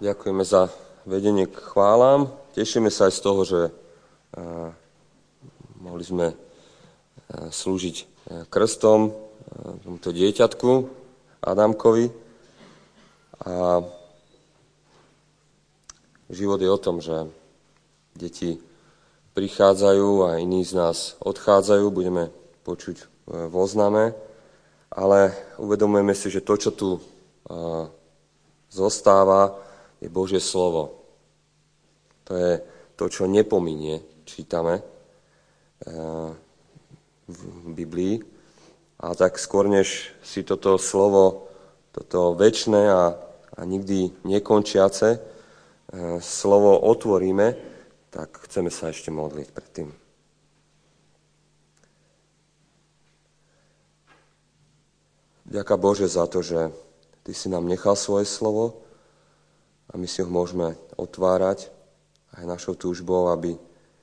Ďakujeme za vedenie k chválám. Tešíme sa aj z toho, že mohli sme slúžiť krstom tomuto dieťatku Adamkovi. A život je o tom, že deti prichádzajú a iní z nás odchádzajú, budeme počuť v ozname, ale uvedomujeme si, že to, čo tu zostáva, je Božie slovo. To je to, čo nepominie, čítame v Biblii. A tak skôr, než si toto slovo, toto večné a nikdy nekončiace slovo otvoríme, tak chceme sa ešte modliť predtým. Ďaká Bože za to, že Ty si nám nechal svoje slovo, a my si ho môžeme otvárať aj našou túžbou, aby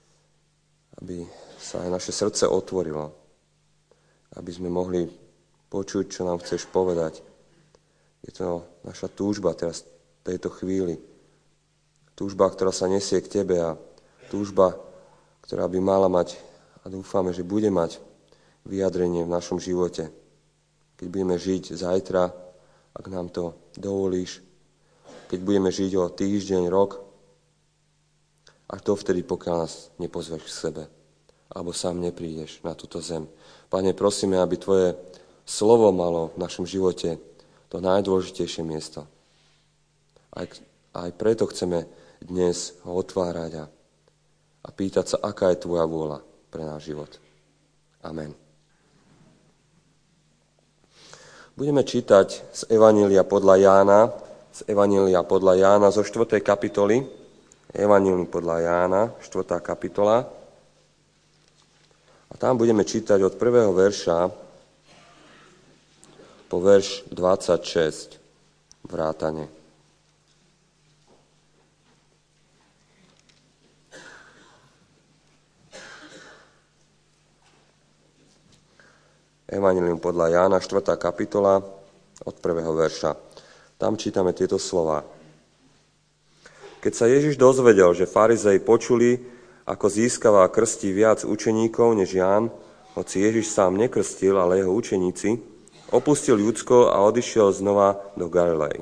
sa aj naše srdce otvorilo. Aby sme mohli počuť, čo nám chceš povedať. Je to naša túžba teraz v tejto chvíli. Túžba, ktorá sa nesie k Tebe a túžba, ktorá by mala mať a dúfame, že bude mať vyjadrenie v našom živote. Keď budeme žiť zajtra, ak nám to dovolíš, keď budeme žiť o týždeň, rok, až dovtedy, pokiaľ nás nepozveš k sebe, alebo sám neprídeš na túto zem. Pane, prosíme, aby Tvoje slovo malo v našom živote to najdôležitejšie miesto. Aj preto chceme dnes ho otvárať a pýtať sa, aká je Tvoja vôľa pre náš život. Amen. Budeme čítať z Evanjelia podľa Jána zo 4. kapitoly. Evanjelium podľa Jána, 4. kapitola. A tam budeme čítať od 1. verša po verš 26 vrátane. Evanjelium podľa Jána, 4. kapitola od 1. verša. Tam čítame tieto slová. Keď sa Ježiš dozvedel, že farizei počuli, ako získava a krstí viac učeníkov než Ján, hoci Ježiš sám nekrstil, ale jeho učeníci, opustil Judsko a odišiel znova do Galilei.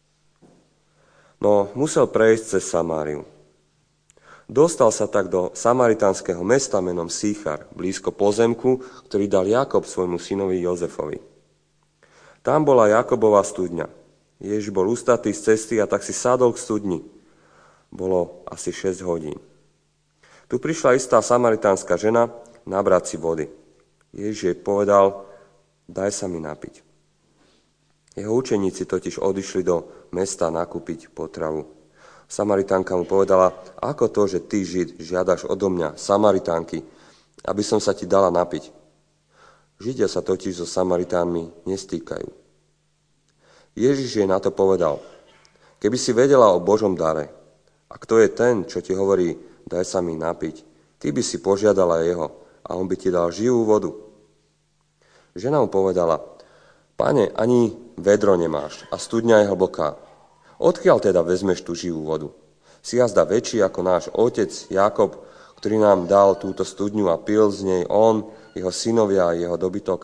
No musel prejsť cez Samáriu. Dostal sa tak do samaritánskeho mesta menom Síchar, blízko pozemku, ktorý dal Jakob svojmu synovi Jozefovi. Tam bola Jakobova studňa. Ježiš bol ustatý z cesty a tak si sadol k studni. Bolo asi 6 hodín. Tu prišla istá samaritánska žena nabrať si vody. Ježiš jej povedal, daj sa mi napiť. Jeho učeníci totiž odišli do mesta nakúpiť potravu. Samaritánka mu povedala, ako to, že ty, Žid, žiadaš odo mňa, Samaritánky, aby som sa ti dala napiť. Židia sa totiž so Samaritánmi nestýkajú. Ježiš jej na to povedal, keby si vedela o Božom dare, a kto je ten, čo ti hovorí, daj sa mi napiť, ty by si požiadala jeho a on by ti dal živú vodu. Žena mu povedala, Pane, ani vedro nemáš a studňa je hlboká. Odkiaľ teda vezmeš tú živú vodu? Si jazda väčší ako náš otec Jakob, ktorý nám dal túto studňu a pil z nej on, jeho synovia a jeho dobytok.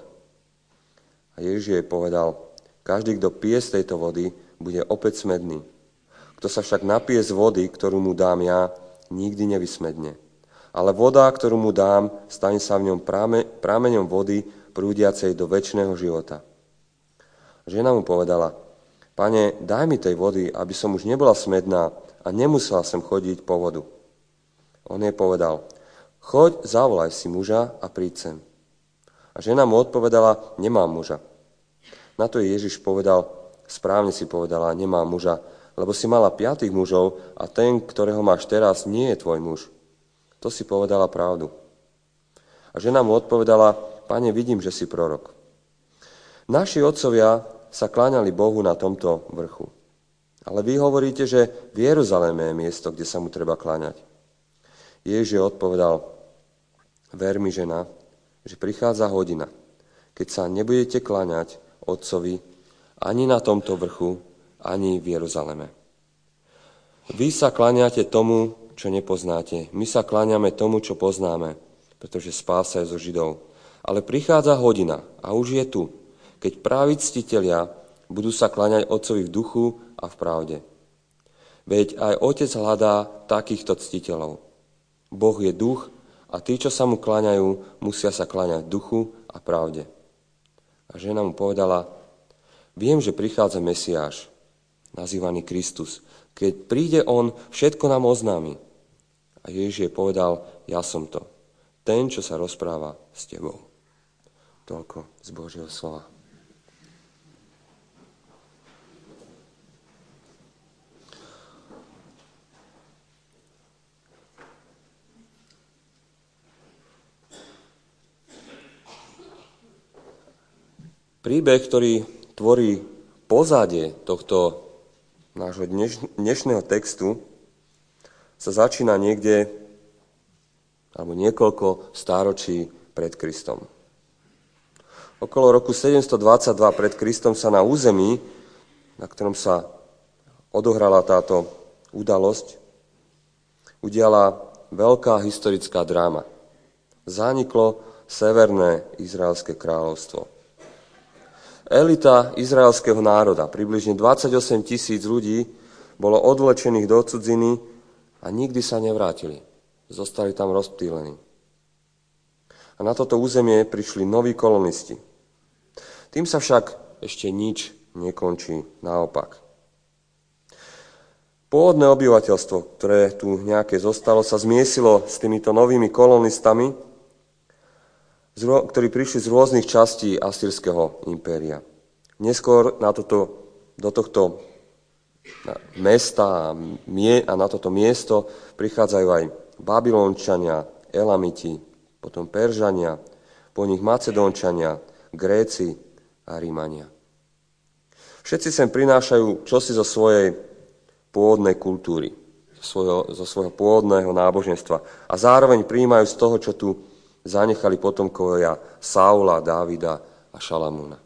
A Ježiš jej povedal, každý, kto pije z tejto vody, bude opäť smedný. Kto sa však napije z vody, ktorú mu dám ja, nikdy nevysmedne. Ale voda, ktorú mu dám, stane sa v ňom prameňom vody, prúdiacej do večného života. Žena mu povedala, Pane, daj mi tej vody, aby som už nebola smedná a nemusela sem chodiť po vodu. On jej povedal, choď, zavolaj si muža a príď sem. A žena mu odpovedala, nemám muža. Na to Ježiš povedal, správne si povedala, nemám muža, lebo si mala 5 mužov a ten, ktorého máš teraz, nie je tvoj muž. To si povedala pravdu. A žena mu odpovedala, Pane, vidím, že si prorok. Naši otcovia sa kláňali Bohu na tomto vrchu. Ale vy hovoríte, že v Jeruzaleme je miesto, kde sa mu treba kláňať. Ježiš odpovedal, ver mi, žena, že prichádza hodina, keď sa nebudete kláňať Otcovi ani na tomto vrchu, ani v Jeruzaleme. Vy sa kláňate tomu, čo nepoznáte. My sa kláňame tomu, čo poznáme, pretože spása je zo Židov. Ale prichádza hodina a už je tu, keď praví ctitelia budú sa kláňať Otcovi v duchu a v pravde. Veď aj Otec hľadá takýchto ctiteľov. Boh je duch a tí, čo sa mu kláňajú, musia sa kláňať v duchu a pravde. A žena mu povedala, viem, že prichádza Mesiáš, nazývaný Kristus. Keď príde on, všetko nám oznámi. A Ježiš jej povedal, ja som to, ten, čo sa rozpráva s tebou. Toľko z Božieho slova. Príbeh, ktorý tvorí pozadie tohto nášho dnešného textu, sa začína niekde, alebo niekoľko stáročí pred Kristom. Okolo roku 722 pred Kristom sa na území, na ktorom sa odohrala táto udalosť, udiala veľká historická dráma. Zaniklo Severné Izraelské kráľovstvo. Elita izraelského národa, približne 28 000 ľudí, bolo odvlečených do cudziny a nikdy sa nevrátili. Zostali tam rozptýlení. A na toto územie prišli noví kolonisti. Tým sa však ešte nič nekončí, naopak. Pôvodné obyvateľstvo, ktoré tu nejaké zostalo, sa zmiesilo s týmito novými kolonistami, ktorí prišli z rôznych častí Asýrskeho impéria. Neskôr do tohto mesta a na toto miesto prichádzajú aj Babylončania, Elamiti, potom Peržania, po nich Macedónčania, Gréci a Rímania. Všetci sem prinášajú čosi zo svojej pôvodnej kultúry, zo svojho pôvodného náboženstva a zároveň prijímajú z toho, čo tu zanechali potomkovia Saula, Dávida a Šalamúna.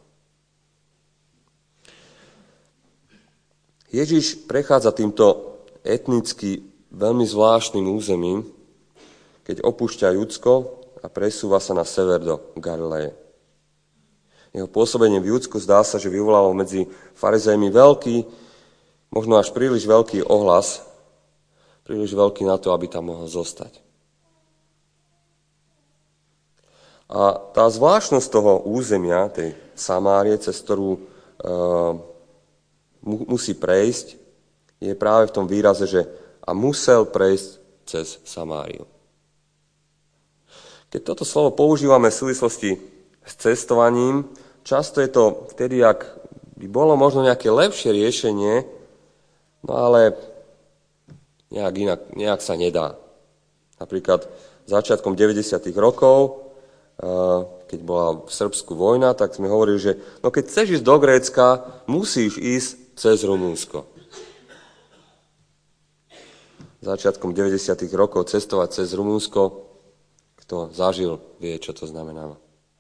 Ježiš prechádza týmto etnicky veľmi zvláštnym územím, keď opúšťa Judsko a presúva sa na sever do Galileje. Jeho pôsobenie v Judsku zdá sa, že vyvolalo medzi farizejmi veľký, možno až príliš veľký ohlas, príliš veľký na to, aby tam mohol zostať. A tá zvláštnosť toho územia, tej Samárie, cez ktorú musí prejsť, je práve v tom výraze, že a musel prejsť cez Samáriu. Keď toto slovo používame v súvislosti s cestovaním, často je to vtedy, ak by bolo možno nejaké lepšie riešenie, no ale nejak sa nedá. Napríklad začiatkom 90. rokov, keď bola v Srbsku vojna, tak sme hovorili, že no keď chceš ísť do Grécka, musíš ísť cez Rumunsko. Začiatkom 90. rokov cestovať cez Rumunsko, kto zažil, vie, čo to znamená.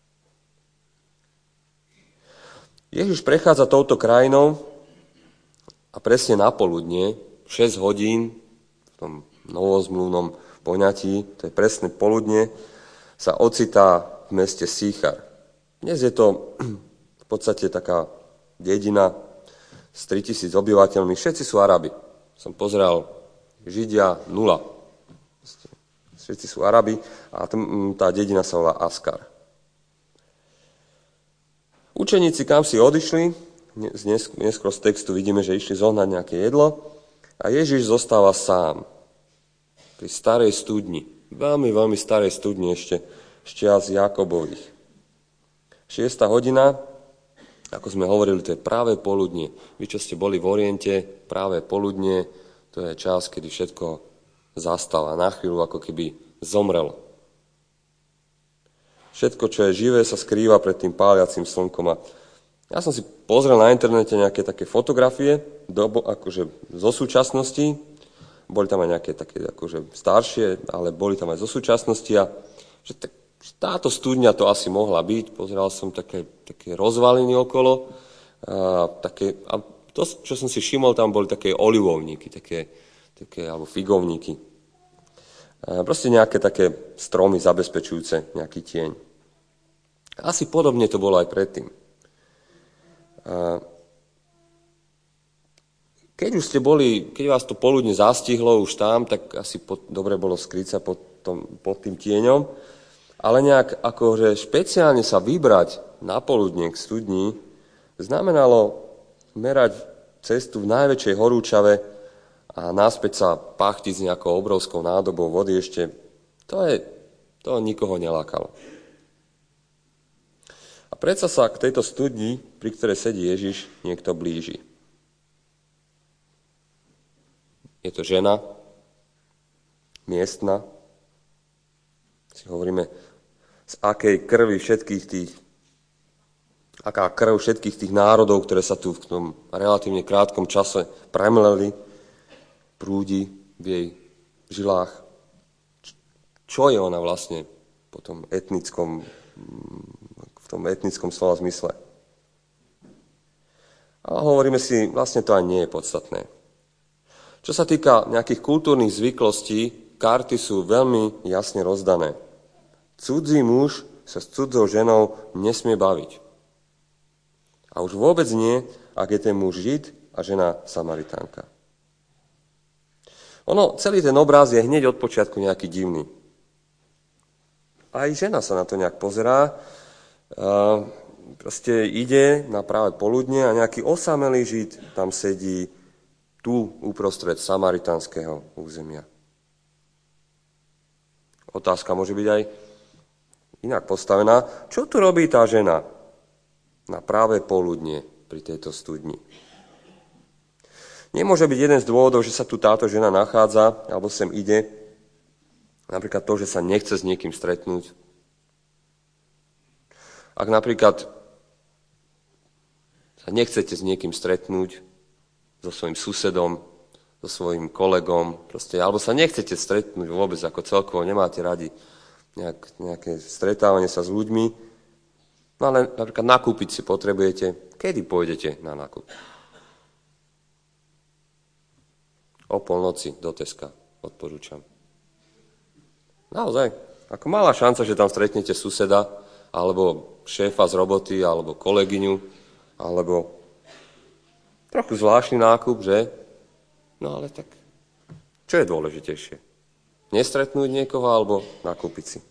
Ježiš prechádza touto krajinou a presne na poludnie, 6 hodín, v tom novozmluvnom poňatí, to je presne poludnie, sa ocitá v meste Síchar. Dnes je to v podstate taká dedina s 3000 obyvateľmi. Všetci sú Arabi. Som pozeral, Židia 0. Všetci sú Arabi a tá dedina sa volá Askar. Učeníci kam si odišli, neskôr z textu vidíme, že išli zohnať nejaké jedlo a Ježiš zostáva sám pri starej studni. Veľmi, veľmi starej studni ešte z čias Jakobových. 6. hodina, ako sme hovorili, to je práve poludnie. Vy, čo ste boli v Oriente, práve poludnie, to je čas, kedy všetko zastalo a na chvíľu ako keby zomrelo. Všetko, čo je živé, sa skrýva pred tým páliacím slnkom. A ja som si pozrel na internete nejaké také fotografie akože zo súčasnosti. Boli tam aj nejaké také akože staršie, ale boli tam aj zo súčasnosti. A že táto studňa to asi mohla byť. Pozeral som také rozvaliny okolo. A to, čo som si všimol, tam boli také olivovníky, alebo figovníky. Proste nejaké také stromy zabezpečujúce nejaký tieň. Asi podobne to bolo aj predtým. Keď vás to poludne zastihlo už tam, tak asi dobre bolo skryť sa pod tým tieňom, ale nejak akože špeciálne sa vybrať na poludne k studni znamenalo merať cestu v najväčšej horúčave a naspäť sa pachtiť s nejakou obrovskou nádobou vody ešte, to nikoho nelákalo. A predsa sa k tejto studni, pri ktorej sedí Ježiš, niekto blíži. Je to žena, miestna, si hovoríme, aká krv všetkých tých národov, ktoré sa tu v tom relatívne krátkom čase premleli, prúdi v jej žilách. Čo je ona vlastne v tom etnickom slova zmysle? A hovoríme si, vlastne to ani nie je podstatné. Čo sa týka nejakých kultúrnych zvyklostí, karty sú veľmi jasne rozdané. Cudzí muž sa s cudzou ženou nesmie baviť. A už vôbec nie, ak je ten muž Žid a žena Samaritánka. Celý ten obraz je hneď od počiatku nejaký divný. Aj žena sa na to nejak pozerá, proste ide na práve poludne a nejaký osamelý Žid tam sedí tu uprostred samaritánskeho územia. Otázka môže byť aj inak postavená. Čo tu robí tá žena na práve poludne pri tejto studni? Nemôže byť jeden z dôvodov, že sa tu táto žena nachádza, alebo sem ide, napríklad to, že sa nechce s niekým stretnúť. Ak napríklad sa nechcete s niekým stretnúť, so svojím susedom, so svojím kolegom, alebo sa nechcete stretnúť vôbec ako celkovo, nemáte radi nejaké stretávanie sa s ľuďmi, no ale napríklad nakúpiť si potrebujete, kedy pôjdete na nákup? O polnoci do Teska, odporúčam. Naozaj, ako malá šanca, že tam stretnete suseda, alebo šéfa z roboty, alebo kolegyňu, alebo trochu zvláštny nákup, že? No ale tak, čo je dôležitejšie? Nestretnúť niekoho alebo nakúpiť si?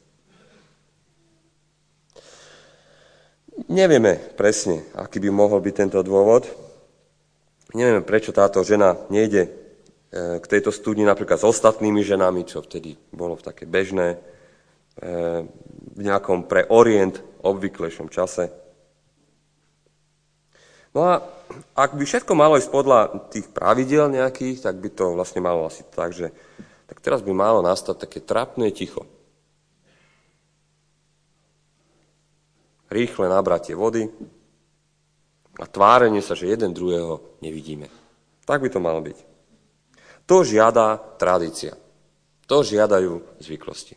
Nevieme presne, aký by mohol byť tento dôvod. Nevieme, prečo táto žena nejde k tejto studni napríklad s ostatnými ženami, čo vtedy bolo v také bežné, v nejakom pre Orient obvyklejšom čase. No a ak by všetko malo ísť podľa tých pravidiel nejakých, tak by to vlastne malo asi tak, že tak teraz by malo nastať také trapné ticho. Rýchle nabratie vody a tvárenie sa, že jeden druhého nevidíme. Tak by to malo byť. To žiada tradícia. To žiadajú zvyklosti.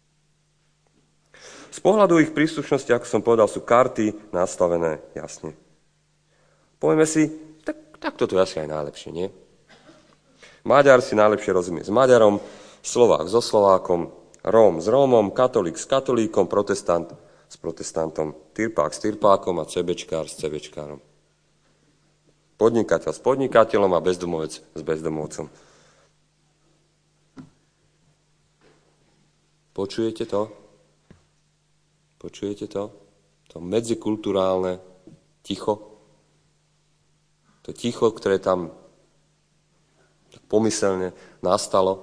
Z pohľadu ich príslušnosti, ako som povedal, sú karty nastavené jasne. Povieme si, tak toto je asi aj najlepšie, nie? Maďar si najlepšie rozumie s Maďarom, Slovák so Slovákom, Róm s Rómom, katolík s katolíkom, protestant s protestantom, tyrpák s tyrpákom a cebečkár s cebečkárom. Podnikateľ s podnikateľom a bezdomovec s bezdomovcom. Počujete to? Počujete to? To medzikulturálne ticho? To ticho, ktoré tam pomyselne nastalo.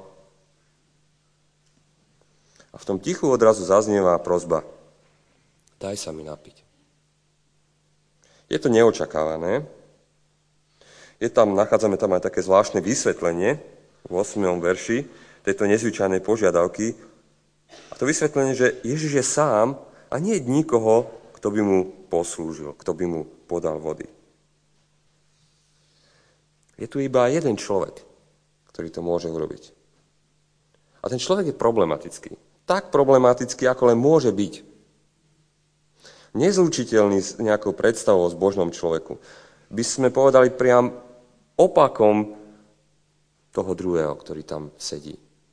A v tom tichu odrazu zaznieva prosba. Daj sa mi napiť. Je to neočakávané. Nachádzame tam aj také zvláštne vysvetlenie v 8. verši tejto nezvyčajnej požiadavky. A to vysvetlenie, že Ježiš je sám a nie je nikoho, kto by mu poslúžil, kto by mu podal vody. Je tu iba jeden človek, ktorý to môže urobiť. A ten človek je problematický. Tak problematický, ako len môže byť. Nezlučiteľný s nejakou predstavou o zbožnom človeku. By sme povedali priam opakom toho druhého, ktorý tam sedí.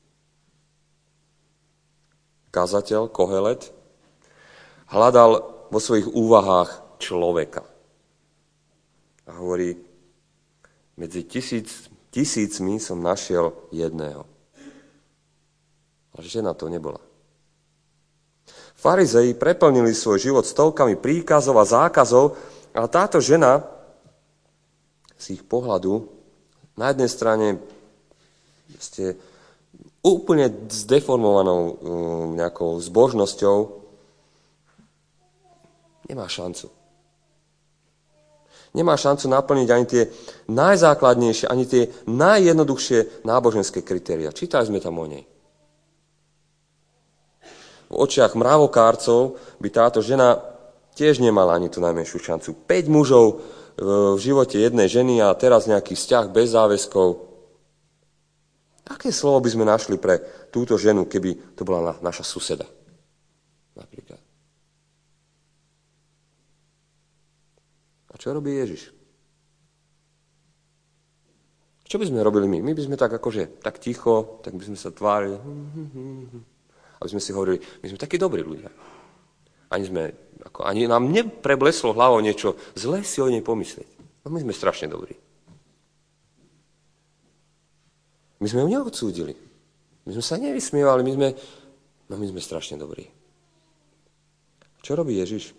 Kazateľ Kohelet hľadal vo svojich úvahách človeka. A hovorí, medzi tisícmi som našiel jedného. Ale žena to nebola. Farizei preplnili svoj život stovkami príkazov a zákazov, ale táto žena z ich pohľadu na jednej strane úplne zdeformovanou nejakou zbožnosťou nemá šancu. Nemá šancu naplniť ani tie najzákladnejšie, ani tie najjednoduchšie náboženské kritéria. Čítali sme tam o nej. V očiach mravokárcov by táto žena tiež nemala ani tú najmenšiu šancu. 5 mužov v živote jednej ženy a teraz nejaký vzťah bez záväzkov. Aké slovo by sme našli pre túto ženu, keby to bola naša suseda? Napríklad. A čo robí Ježiš? Čo by sme robili my? My by sme tak tak ticho, tak by sme sa tvárili. Aby sme si hovorili, my sme takí dobrí ľudia. Ani nám neprebleslo hlavou niečo zlé si o nej pomyslieť. No my sme strašne dobrí. My sme ju neodsúdili. My sme sa nevysmievali, my sme strašne dobrí. Čo robí Ježiš?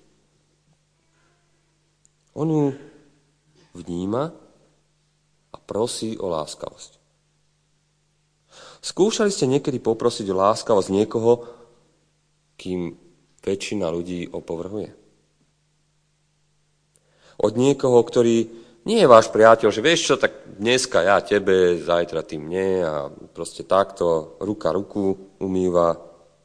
On ju vníma a prosí o láskavosť. Skúšali ste niekedy poprosiť o láskavosť niekoho, kým väčšina ľudí opovrhuje? Od niekoho, ktorý nie je váš priateľ, že vieš čo, tak dneska ja tebe, zajtra ty mne a proste takto ruka ruku umýva.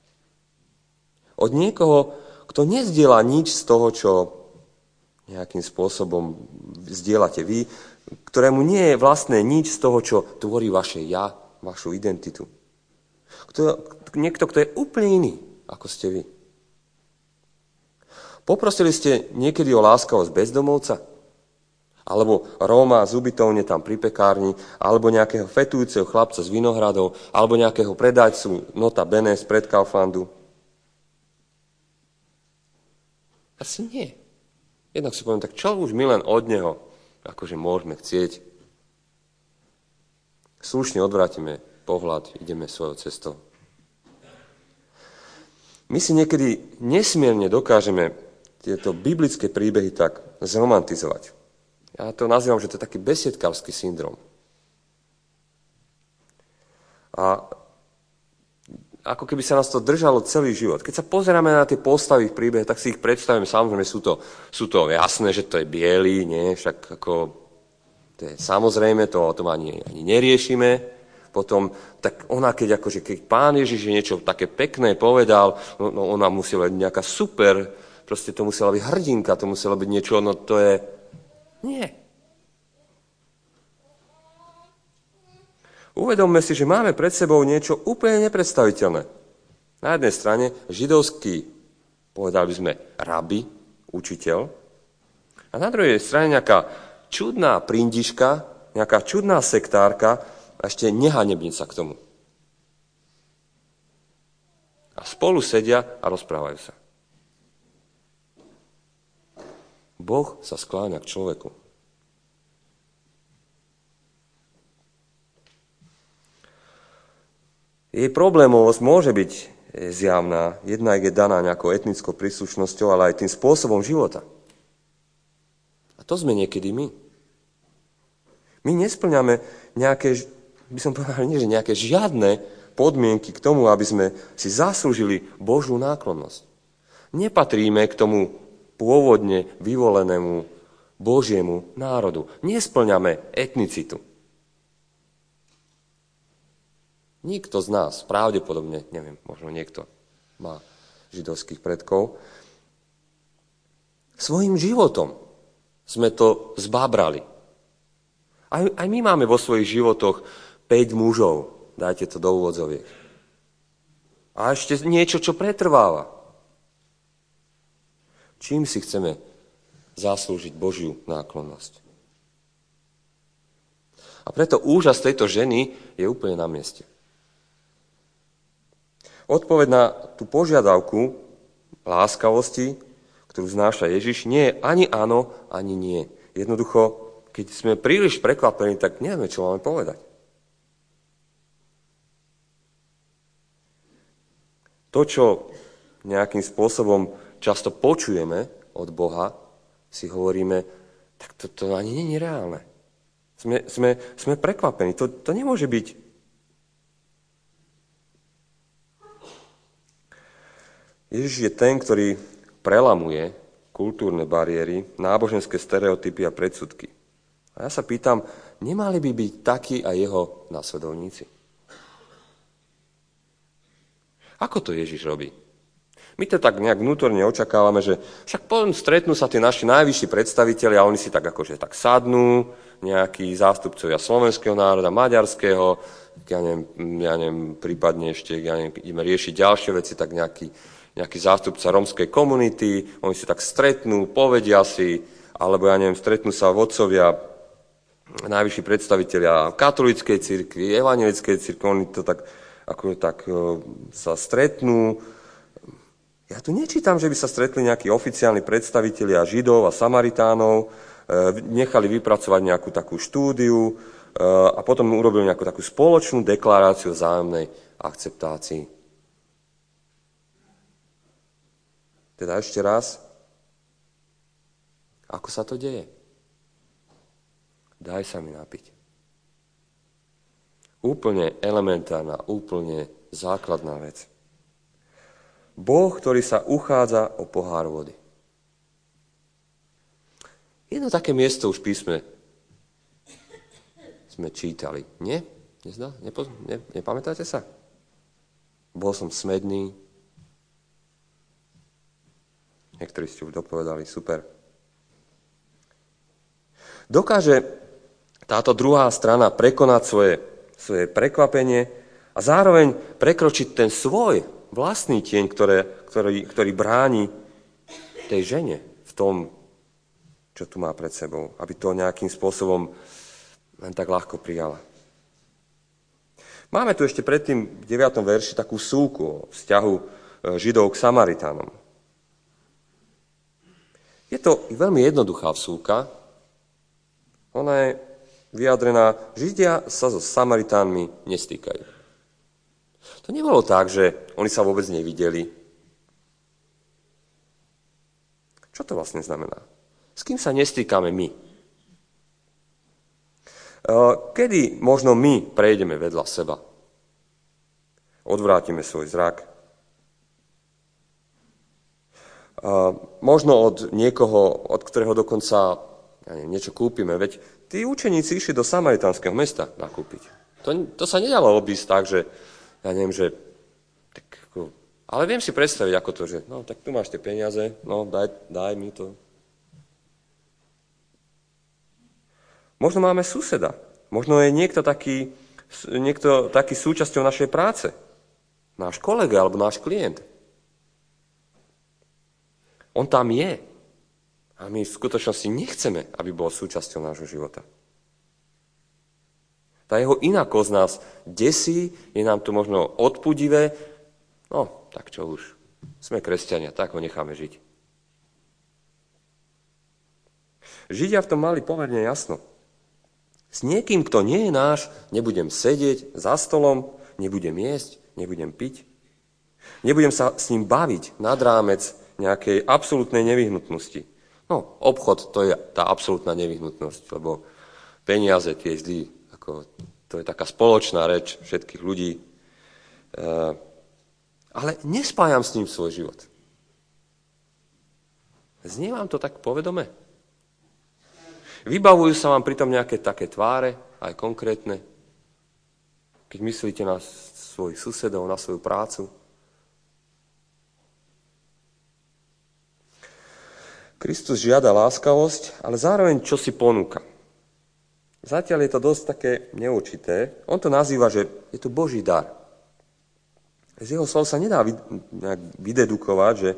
Od niekoho, kto nezdieľa nič z toho, čo nejakým spôsobom zdieľate vy, ktorému nie je vlastné nič z toho, čo tvorí vaše ja, vašu identitu. Niekto, kto je úplne iný, ako ste vy. Poprosili ste niekedy o láskavosť bezdomovca? Alebo Róma z ubytovne tam pri pekárni, alebo nejakého fetujúceho chlapca z Vinohradov, alebo nejakého predajcu nota bene z Kauflandu? Asi nie. Jednak si poviem, tak čo už my len od neho môžeme chcieť? Slušne odvrátime pohľad, ideme svojou cestou. My si niekedy nesmierne dokážeme tieto biblické príbehy tak zromantizovať. Ja to nazývam, že to je taký besiedkarský syndrom. A ako keby sa nás to držalo celý život. Keď sa pozeráme na tie postavy v príbehe, tak si ich predstavíme, samozrejme sú to jasné, že to je biely, nie? Však to je samozrejme, to ani neriešime. Potom, tak ona, keď Pán Ježiš niečo také pekné povedal, no ona musela byť nejaká super, proste to musela byť hrdinka, to muselo byť niečo, no to je... Nie. Uvedomme si, že máme pred sebou niečo úplne nepredstaviteľné. Na jednej strane židovský, povedali by sme, rabi, učiteľ, a na druhej strane nejaká čudná prindiška, nejaká čudná sektárka a ešte nehanebnica k tomu. A spolu sedia a rozprávajú sa. Boh sa skláňa k človeku. Jej problémovosť môže byť zjavná, jednak je daná nejakou etnickou príslušnosťou, ale aj tým spôsobom života. A to sme niekedy my. My nesplňame nejaké, by som povedal, nie, že nejaké žiadne podmienky k tomu, aby sme si zaslúžili Božiu náklonnosť. Nepatríme k tomu pôvodne vyvolenému Božiemu národu. Nespĺňame etnicitu. Nikto z nás, pravdepodobne, neviem, možno niekto má židovských predkov, svojím životom sme to zbábrali. Aj my máme vo svojich životoch 5 mužov, dajte to do úvodzoviek. A ešte niečo, čo pretrváva. Čím si chceme zaslúžiť Božiu náklonnosť? A preto úžas tejto ženy je úplne na mieste. Odpoveď na tú požiadavku láskavosti, ktorú znáša Ježiš, nie je ani áno, ani nie. Jednoducho, keď sme príliš prekvapení, tak nevieme, čo máme povedať. To, čo nejakým spôsobom často počujeme od Boha, si hovoríme, tak to ani nie je reálne. Sme prekvapení. To nemôže byť. Ježiš je ten, ktorý prelamuje kultúrne bariéry, náboženské stereotypy a predsudky. A ja sa pýtam, nemali by byť takí aj jeho nasledovníci? Ako to Ježiš robí? My to tak nejak vnútorne očakávame, že však potom stretnú sa tí naši najvyšší predstavitelia a oni si tak akože tak sadnú, nejakí zástupcovia slovenského národa, maďarského, ja neviem, prípadne ešte, ideme riešiť ďalšie veci, tak nejaký zástupca rómskej komunity, oni si tak stretnú, povedia si, alebo stretnú sa vodcovia, najvyšší predstavitelia katolíckej cirkvi, evanjelickej cirkvi, oni to tak sa stretnú. Ja tu nečítam, že by sa stretli nejakí oficiálni predstavitelia Židov a Samaritánov, nechali vypracovať nejakú takú štúdiu a potom urobili nejakú takú spoločnú deklaráciu o vzájomnej akceptácii. Teda ešte raz, ako sa to deje? Daj sa mi napiť. Úplne elementárna, úplne základná vec. Boh, ktorý sa uchádza o pohár vody. Jedno také miesto už v písme sme čítali. Nie? Nepamätáte sa? Bol som smedný. Niektorí ste už dopovedali, super. Dokáže táto druhá strana prekonať svoje prekvapenie a zároveň prekročiť ten svoj vlastný tieň, ktorý bráni tej žene v tom, čo tu má pred sebou, aby to nejakým spôsobom len tak ľahko prijala. Máme tu ešte predtým v 9. verši takú súku o vzťahu Židov k Samaritánom. Je to veľmi jednoduchá vsúka. Ona je vyjadrená, Židia sa so Samaritánmi nestýkajú. To nebolo tak, že oni sa vôbec nevideli. Čo to vlastne znamená? S kým sa nestýkame my? Kedy možno my prejdeme vedľa seba? Odvrátime svoj zrak? Možno od niekoho, od ktorého dokonca niečo kúpime. Veď tí učeníci išli do samaritánskeho mesta nakúpiť. To sa nedalo obísť tak, že ale viem si predstaviť, ako to, že tak tu máš tie peniaze, daj mi to. Možno máme suseda, možno je niekto taký súčasťou našej práce, náš kolega alebo náš klient. On tam je a my v skutočnosti nechceme, aby bol súčasťou nášho života. Tá jeho inakosť nás desí, je nám to možno odpudivé. Tak čo už, sme kresťania, tak ho necháme žiť. Židia v tom mali pomerne jasno. S niekým, kto nie je náš, nebudem sedieť za stolom, nebudem jesť, nebudem piť. Nebudem sa s ním baviť nad rámec nejakej absolútnej nevyhnutnosti. Obchod, to je tá absolútna nevyhnutnosť, lebo peniaze tie vždy, to je taká spoločná reč všetkých ľudí. Ale nespájam s ním svoj život. Znie vám to tak povedome? Vybavujú sa vám pritom nejaké také tváre, aj konkrétne, keď myslíte na svojich susedov, na svoju prácu? Kristus žiada láskavosť, ale zároveň čo si ponúka. Zatiaľ je to dosť také neurčité. On to nazýva, že je to Boží dar. Z jeho slov sa nedá vydedukovať, že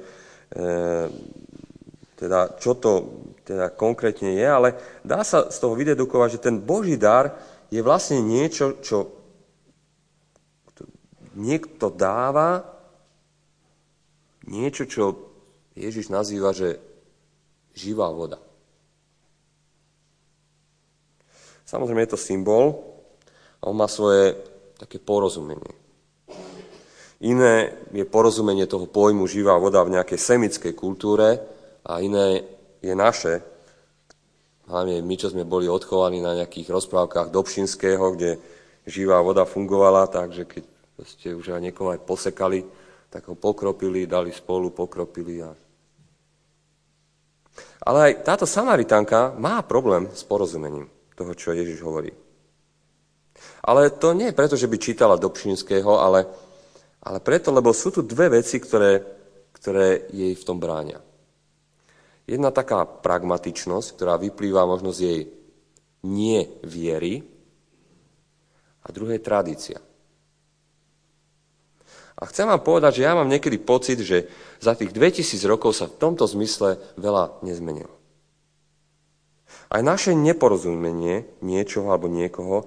čo to konkrétne je, ale dá sa z toho vydedukovať, že ten Boží dar je vlastne niečo, čo niekto dáva, niečo, čo Ježiš nazýva, že živá voda. Samozrejme je to symbol a on má svoje také porozumenie. Iné je porozumenie toho pojmu živá voda v nejakej semickej kultúre a iné je naše. Hlavne my, čo sme boli odchovaní na nejakých rozprávkach Dobšinského, kde živá voda fungovala, takže keď ste už aj niekoho aj posekali, tak ho pokropili, dali spolu, pokropili. Ale aj táto Samaritánka má problém s porozumením toho, čo Ježiš hovorí. Ale to nie je preto, že by čítala Dobšinského, ale preto, lebo sú tu dve veci, ktoré jej v tom bránia. Jedna taká pragmatičnosť, ktorá vyplýva možno z jej neviery, a druhá je tradícia. A chcem vám povedať, že ja mám niekedy pocit, že za tých 2000 rokov sa v tomto zmysle veľa nezmenilo. Aj naše neporozumenie niečoho alebo niekoho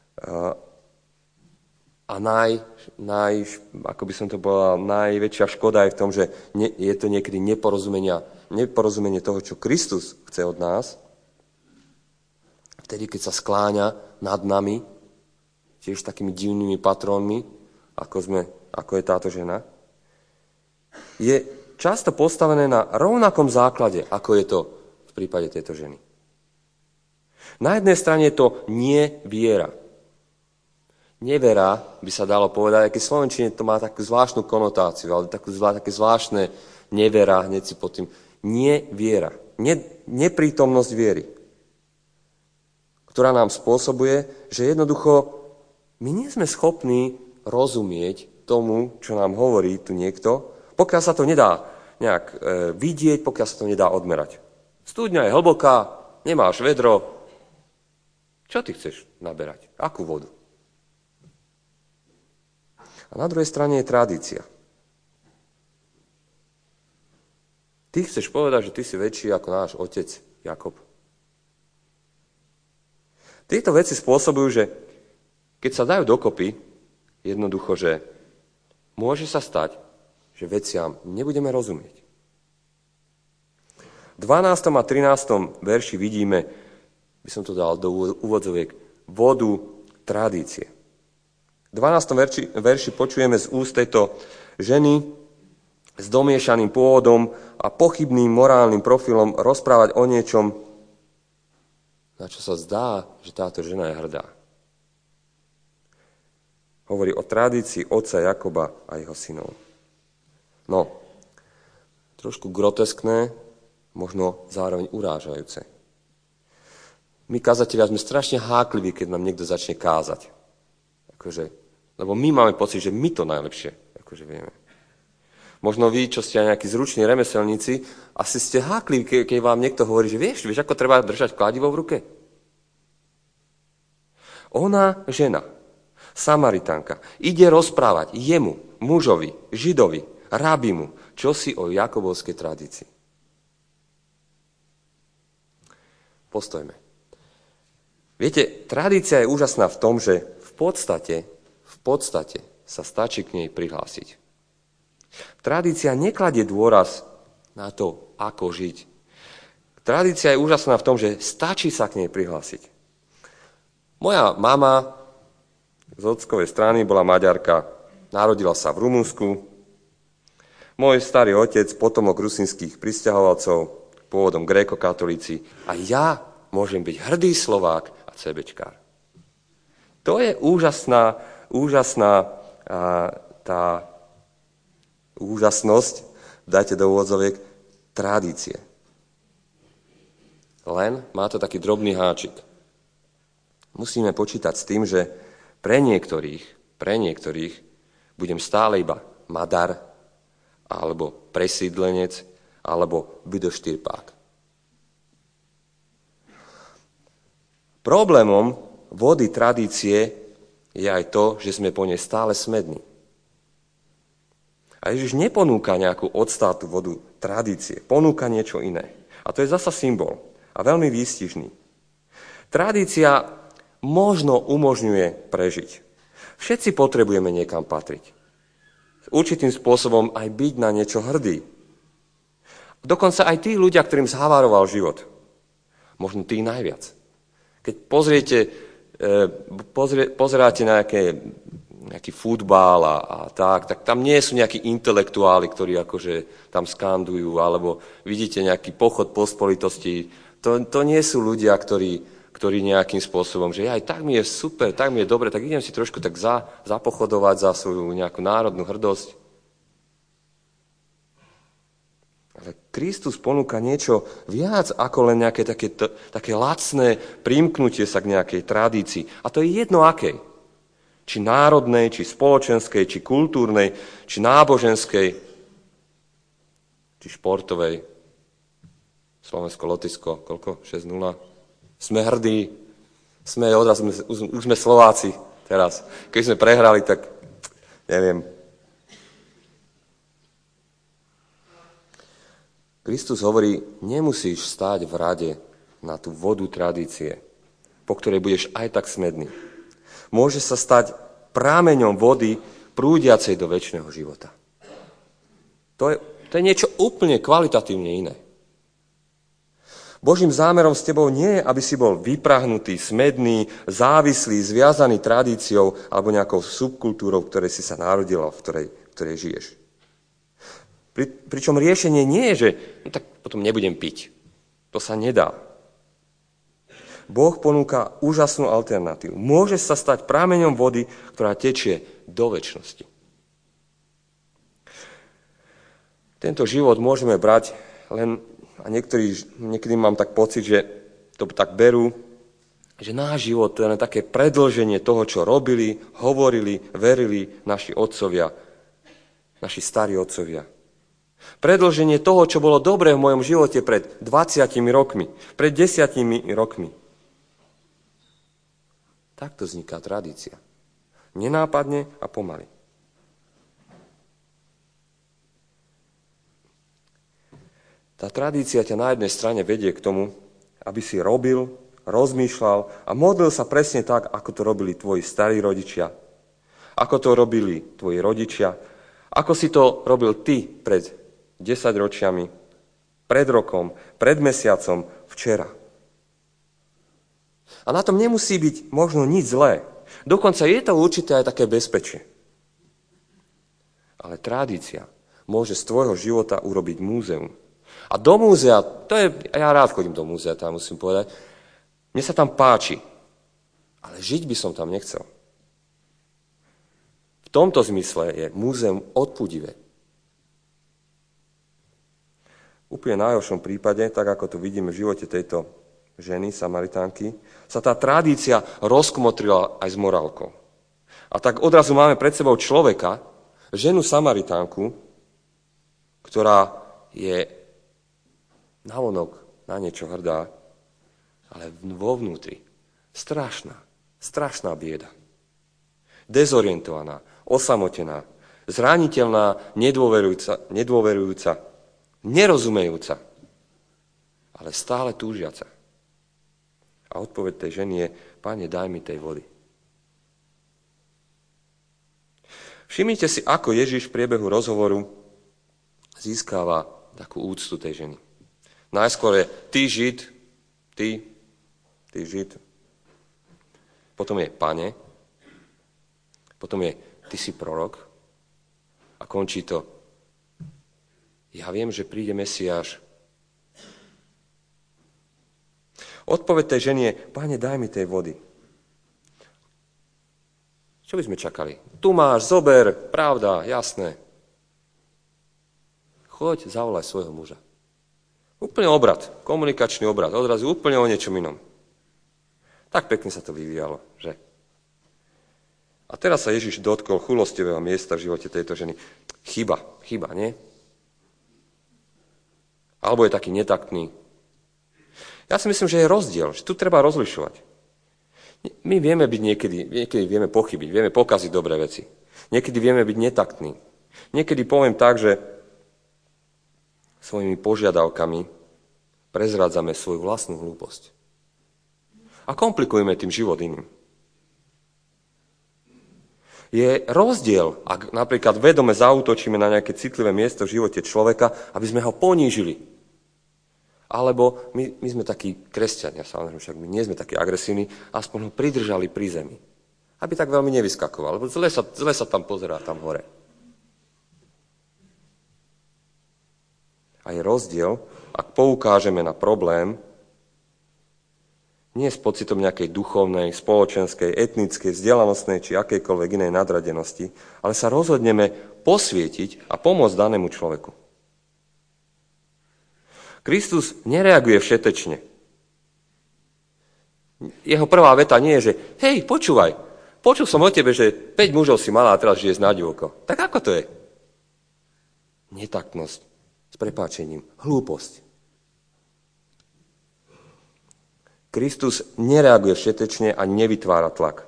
a ako by som to povedal, najväčšia škoda je v tom, že je to niekedy neporozumenie toho, čo Kristus chce od nás, vtedy, keď sa skláňa nad nami, tiež takými divnými patrónmi, ako je táto žena, je často postavené na rovnakom základe, ako je to v prípade tejto ženy. Na jednej strane je to neviera. Nevera by sa dalo povedať, aj keď v slovenčine to má takú zvláštnu konotáciu, ale také zvláštne nevera, hneď si pod tým. Neviera. Neprítomnosť viery, ktorá nám spôsobuje, že jednoducho my nie sme schopní rozumieť tomu, čo nám hovorí tu niekto, pokiaľ sa to nedá nejak vidieť, pokiaľ sa to nedá odmerať. Studňa je hlboká, nemáš vedro. Čo ty chceš naberať? Akú vodu? A na druhej strane je tradícia. Ty chceš povedať, že ty si väčší ako náš otec Jakob. Tieto veci spôsobujú, že keď sa dajú dokopy, jednoducho, že môže sa stať, že veciam nebudeme rozumieť. V 12. a 13. verši vidíme, by som to dal do úvodzoviek, vodu tradície. V 12. verši počujeme z úst tejto ženy s domiešaným pôvodom a pochybným morálnym profilom rozprávať o niečom, na čo sa zdá, že táto žena je hrdá. Hovorí o tradícii otca Jakoba a jeho synov. No, trošku groteskné, možno zároveň urážajúce. My, kazatelia, sme strašne hákliví, keď nám niekto začne kázať. Lebo my máme pocit, že my to najlepšie vieme. Možno vy, čo ste aj nejakí zruční remeselníci, asi ste hákliví, keď vám niekto hovorí, že vieš, ako treba držať kladivo v ruke? Ona, žena, Samaritánka, ide rozprávať jemu, mužovi, židovi, rabimu, čosi o jakobovskej tradícii. Postojme. Viete, tradícia je úžasná v tom, že v podstate sa stačí k nej prihlásiť. Tradícia nekladie dôraz na to, ako žiť. Tradícia je úžasná v tom, že stačí sa k nej prihlásiť. Moja mama z ockovej strany bola Maďarka, narodila sa v Rumunsku. Môj starý otec, potomok rusinských prisťahovalcov, pôvodom grékokatolíci, a ja môžem byť hrdý Slovák a CBčkár. To je úžasná tá úžasnosť, dajte do úvodzoviek, tradície. Len má to taký drobný háčik. Musíme počítať s tým, že pre niektorých budem stále iba madar, alebo presídlenec, alebo bydoštyrpák. Problémom vody tradície je aj to, že sme po nej stále smední. A Ježiš neponúka nejakú odstátu vodu tradície, ponúka niečo iné. A to je zasa symbol a veľmi výstižný. Tradícia možno umožňuje prežiť. Všetci potrebujeme niekam patriť. Určitým spôsobom aj byť na niečo hrdý. Dokonca aj tí ľudia, ktorým zhavaroval život. Možno tí najviac. Keď pozeráte na nejaký futbal a tak tam nie sú nejakí intelektuáli, ktorí akože tam skandujú, alebo vidíte nejaký pochod pospolitosti. To nie sú ľudia, ktorí nejakým spôsobom, že aj tak mi je super, tak mi je dobre, tak idem si trošku tak zapochodovať za svoju nejakú národnú hrdosť. Ale Kristus ponúka niečo viac ako len nejaké také lacné primknutie sa k nejakej tradícii. A to je jedno akej. Či národnej, či spoločenskej, či kultúrnej, či náboženskej, či športovej. Slovensko-Lotyšsko, koľko? 6-0. Sme hrdí. Už sme Slováci teraz. Keď sme prehrali, tak neviem. Kristus hovorí, nemusíš stáť v rade na tú vodu tradície, po ktorej budeš aj tak smedný. Môže sa stať prámeňom vody prúdiacej do večného života. To je niečo úplne kvalitatívne iné. Božím zámerom s tebou nie je, aby si bol vyprahnutý, smedný, závislý, zviazaný tradíciou alebo nejakou subkultúrou, v ktorej si sa narodil a v ktorej žiješ. Pričom riešenie nie je, že tak potom nebudem piť. To sa nedá. Boh ponúka úžasnú alternatívu. Môže sa stať prameňom vody, ktorá tečie do večnosti. Tento život môžeme brať len, a niekedy mám tak pocit, že to tak berú, že náš život to je len také predĺženie toho, čo robili, hovorili, verili naši otcovia, naši starí otcovia. Predĺženie toho, čo bolo dobré v mojom živote pred 20 rokmi, pred 10 rokmi. Takto vzniká tradícia. Nenápadne a pomaly. Tá tradícia ťa na jednej strane vedie k tomu, aby si robil, rozmýšľal a modlil sa presne tak, ako to robili tvoji starí rodičia, ako to robili tvoji rodičia, ako si to robil ty pred 10 ročiami, pred rokom, pred mesiacom, včera. A na tom nemusí byť možno nič zlé. Dokonca je to určité aj také bezpečie. Ale tradícia môže z tvojho života urobiť múzeum. A do múzea, ja rád chodím do múzea, tam musím povedať, mne sa tam páči, ale žiť by som tam nechcel. V tomto zmysle je múzeum odpudivé. Úplne najhoršom prípade, tak ako to vidíme v živote tejto ženy, Samaritánky, sa tá tradícia rozkmotrila aj s morálkou. A tak odrazu máme pred sebou človeka, ženu Samaritánku, ktorá je navonok na niečo hrdá, ale vo vnútri strašná bieda. Dezorientovaná, osamotená, zraniteľná, nedôverujúca, nerozumejúca, ale stále túžiaca. A odpoveď tej ženy je, Pane, daj mi tej vody. Všimnite si, ako Ježiš v priebehu rozhovoru získava takú úctu tej ženy. Najskôr je, ty Žid, ty Žid. Potom je, Pane. Potom je, ty si prorok. A končí to, ja viem, že príde Mesiáš. Odpoveď tej ženy je, Pane, daj mi tej vody. Čo by sme čakali? Tu máš, zober, pravda, jasné. Choď, zavolaj svojho muža. Úplne obrad, komunikačný obrad, odrazu úplne o niečom inom. Tak pekne sa to vyvíjalo, že? A teraz sa Ježiš dotkol chulostivého miesta v živote tejto ženy. Chyba, nie? Alebo je taký netaktný. Ja si myslím, že je rozdiel, že tu treba rozlišovať. My vieme byť niekedy vieme pochybiť, vieme pokaziť dobré veci. Niekedy vieme byť netaktní. Niekedy poviem tak, že svojimi požiadavkami prezrádzame svoju vlastnú hlúposť. a komplikujeme tým život iným. Je rozdiel, ak napríklad vedome zaútočíme na nejaké citlivé miesto v živote človeka, aby sme ho ponížili. Alebo my sme takí kresťania, samozrejme, však my nie sme takí agresívni, aspoň ho pridržali pri zemi. Aby tak veľmi nevyskakoval, lebo zle sa tam pozerá tam hore. A je rozdiel, ak poukážeme na problém, nie s pocitom nejakej duchovnej, spoločenskej, etnickej, vzdelanostnej či akejkoľvek inej nadradenosti, ale sa rozhodneme posvietiť a pomôcť danému človeku. Kristus nereaguje všetečne. Jeho prvá veta nie je, že hej, počúvaj, počul som o tebe, že 5 mužov si mala a teraz žiješ na divoko. Tak ako to je? Netaktnosť, s prepáčením, hlúposť. Kristus nereaguje všetečne a nevytvára tlak.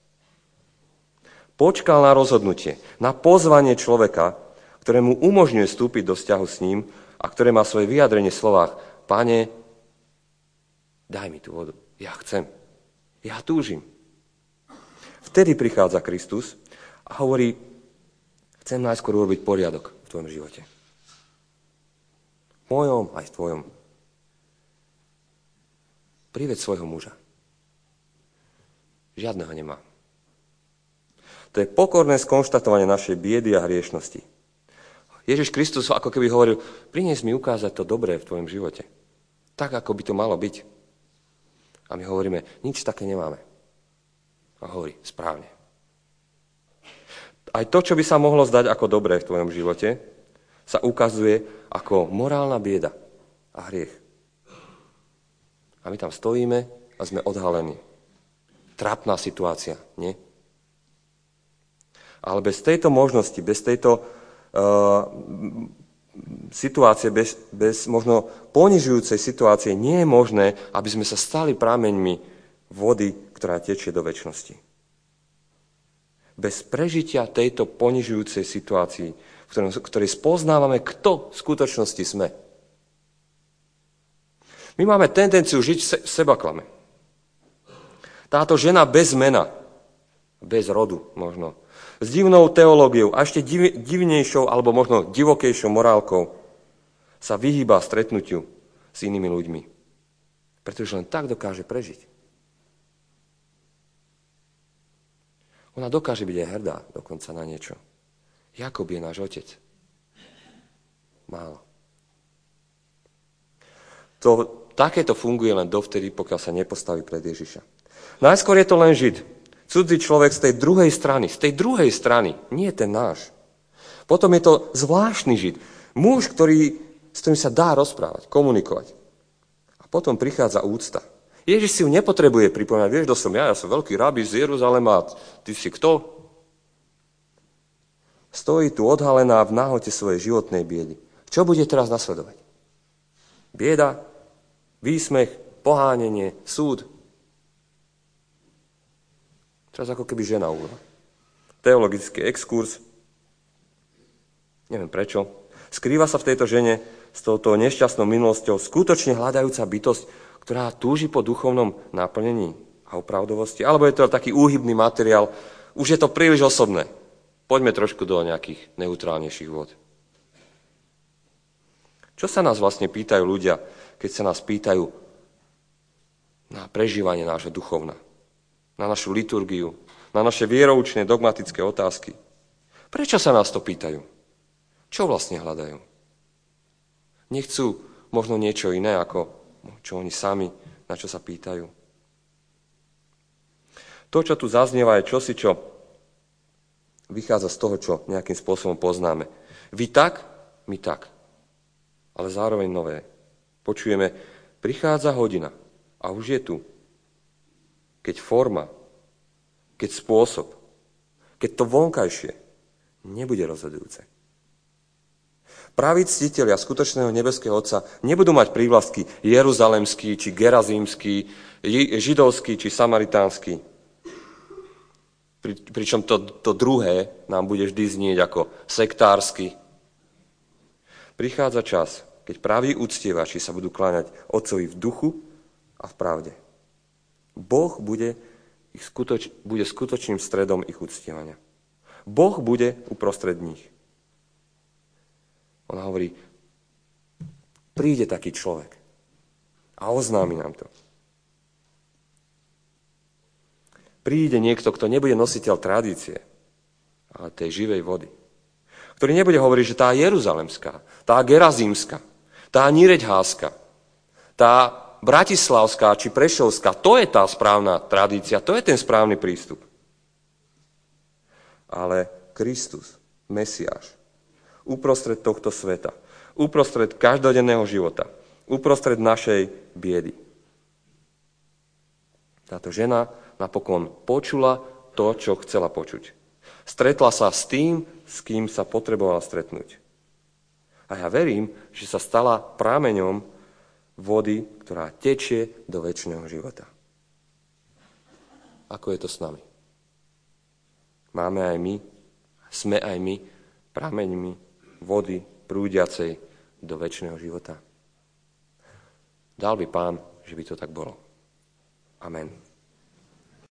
Počkal na rozhodnutie, na pozvanie človeka, ktoré mu umožňuje vstúpiť do vzťahu s ním a ktoré má svoje vyjadrenie v slovách: Pane, daj mi tú vodu, ja chcem, ja túžim. Vtedy prichádza Kristus a hovorí: chcem najskôr urobiť poriadok v tvojom živote. V mojom aj v tvojom. Priveď svojho muža. Žiadneho nemá. To je pokorné skonštatovanie našej biedy a hriešnosti. Ježiš Kristus ako keby hovoril: prinies mi ukázať to dobré v tvojom živote. Tak, ako by to malo byť. A my hovoríme: nič také nemáme. A hovorí: správne. Aj to, čo by sa mohlo zdať ako dobré v tvojom živote, sa ukazuje ako morálna bieda a hriech. A my tam stojíme a sme odhalení. Trápna situácia, nie? Ale bez tejto možnosti, bez tejto situácie, bez možno ponižujúcej situácie nie je možné, aby sme sa stali prameňmi vody, ktorá tečie do večnosti. Bez prežitia tejto ponižujúcej situácii, v ktorej spoznávame, kto v skutočnosti sme. My máme tendenciu žiť v sebaklame. Táto žena bez mena, bez rodu možno, s divnou teológiou a ešte divnejšou alebo možno divokejšou morálkou sa vyhýba stretnutiu s inými ľuďmi. Pretože len tak dokáže prežiť. Ona dokáže byť aj hrdá dokonca na niečo. Jakob je náš otec. Málo. Takéto funguje len dovtedy, pokiaľ sa nepostaví pred Ježiša. Najskôr je to len Žid. Cudzí človek z tej druhej strany, nie ten náš. Potom je to zvláštny Žid. Muž, s ktorým sa dá rozprávať, komunikovať. A potom prichádza úcta. Ježiš si ju nepotrebuje pripomínať: vieš, kto som ja som veľký rabí z Jeruzalema, ty si kto? Stojí tu odhalená v náhote svojej životnej biedy. Čo bude teraz nasledovať? Bieda, výsmech, pohánenie, súd. Teraz ako keby žena umrela. Teologický exkurs. Neviem prečo. Skrýva sa v tejto žene s touto nešťastnou minulosťou skutočne hľadajúca bytosť, ktorá túži po duchovnom naplnení a opravdovosti. Alebo je to taký úhybný materiál. Už je to príliš osobné. Poďme trošku do nejakých neutrálnejších vôd. Čo sa nás vlastne pýtajú ľudia, keď sa nás pýtajú na prežívanie nášho duchovna, na našu liturgiu, na naše vieroučné dogmatické otázky? Prečo sa nás to pýtajú? Čo vlastne hľadajú? Nechcú možno niečo iné, ako čo oni sami, na čo sa pýtajú. To, čo tu zaznieva, je čosi, čo vychádza z toho, čo nejakým spôsobom poznáme. Vy tak, my tak. Ale zároveň nové. Počujeme: prichádza hodina a už je tu. Keď forma, keď spôsob, keď to vonkajšie nebude rozhodujúce. Praví ctitelia skutočného nebeského Otca nebudú mať prívlastky jeruzalemský, či gerazímsky, židovský, či samaritánsky. Pričom to druhé nám bude vždy znieť ako sektársky. Prichádza čas, keď praví uctievači sa budú kláňať Otcovi v duchu a v pravde. Boh bude skutočným stredom ich uctievania. Boh bude uprostred nich. On hovorí, príde taký človek a oznámi nám to. Príde niekto, kto nebude nositeľ tradície, ale tej živej vody. Ktorý nebude hovoriť, že tá jeruzalemská, tá gerazímska, tá nireďháská, tá bratislavská či prešovská, to je tá správna tradícia, to je ten správny prístup. Ale Kristus, Mesiáš, uprostred tohto sveta, uprostred každodenného života, uprostred našej biedy. Táto žena napokon počula to, čo chcela počuť. Stretla sa s tým, s kým sa potrebovala stretnúť. A ja verím, že sa stala prameňom vody, ktorá tečie do večného života. Ako je to s nami? Máme aj my, sme aj my prameňmi vody prúdiacej do večného života. Dal by Pán, že by to tak bolo. Amen.